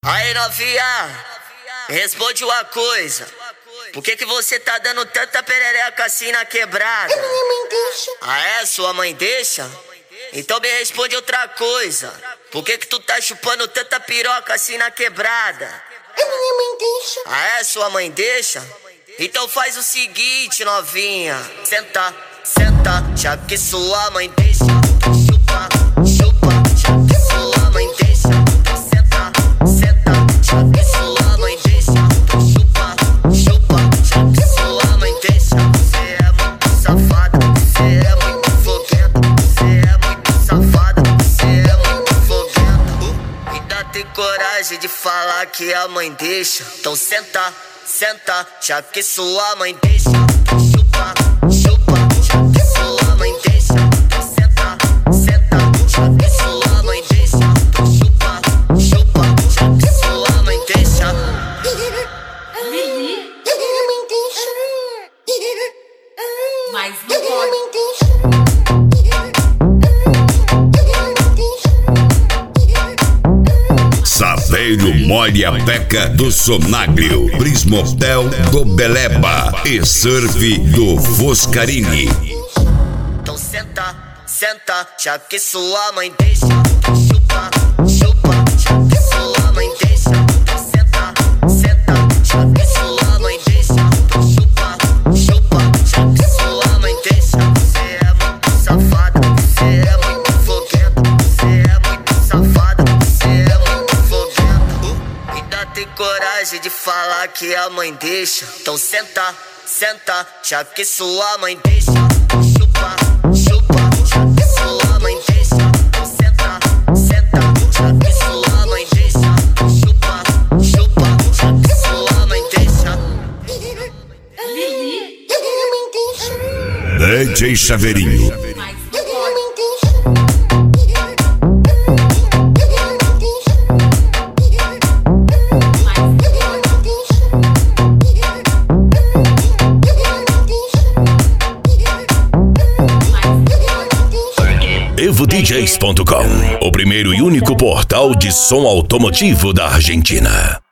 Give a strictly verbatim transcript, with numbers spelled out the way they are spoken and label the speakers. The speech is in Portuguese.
Speaker 1: Aí, novinha, responde uma coisa. Por que que você tá dando tanta perereca assim na quebrada?
Speaker 2: A minha mãe deixa.
Speaker 1: Ah, é? Sua mãe deixa? Então me responde outra coisa. Por que que tu tá chupando tanta piroca assim na quebrada?
Speaker 2: A minha mãe deixa.
Speaker 1: Ah, é? Sua mãe deixa? Então faz o seguinte, novinha. Senta, senta, já que sua mãe deixa. Chupa, chupa, já que sua mãe deixa. Senta, senta, já que sua mãe deixa. Chupa, chupa, já que sua mãe deixa. Você é muito safada, você é muito foguenta. Você é muito safada, você é muito foguenta. Ainda tem coragem de falar que a mãe deixa. Então senta, senta, já que sua mãe deixa. Chupa, chupa, já que sua mãe deixa. Senta, senta, já que sua mãe deixa. Chupa, chupa, já que sua mãe deixa.
Speaker 2: A minha mãe deixa.
Speaker 3: Mas não pode.
Speaker 4: Saveiro molha a peca do Sonaglio, Prismotel do Beleba e Surf do Foscarini.
Speaker 1: Então senta, senta, já que sua mãe deixa. Chupa, chupa, já que sua mãe deixa. Senta, senta, já que sua mãe deixa. Chupa, chupa, já que sua mãe deixa. Você é muito safada, você é muito foguenta. Você é muito safada, você é muito foguenta. Ainda tem coragem de falar que a mãe deixa. Então senta, senta, já que sua mãe deixa. Chupa, chupa, já que sua mãe deixa. Senta, senta, já que sua mãe deixa. Chupa, chupa, já que sua mãe deixa.
Speaker 2: A minha mãe deixa.
Speaker 4: D J Chaveirinho.
Speaker 3: Mas
Speaker 2: A
Speaker 3: não
Speaker 2: minha
Speaker 3: pode.
Speaker 2: mãe deixa. A minha mãe deixa.
Speaker 4: evo d js ponto com, o primeiro e único portal de som automotivo da Argentina.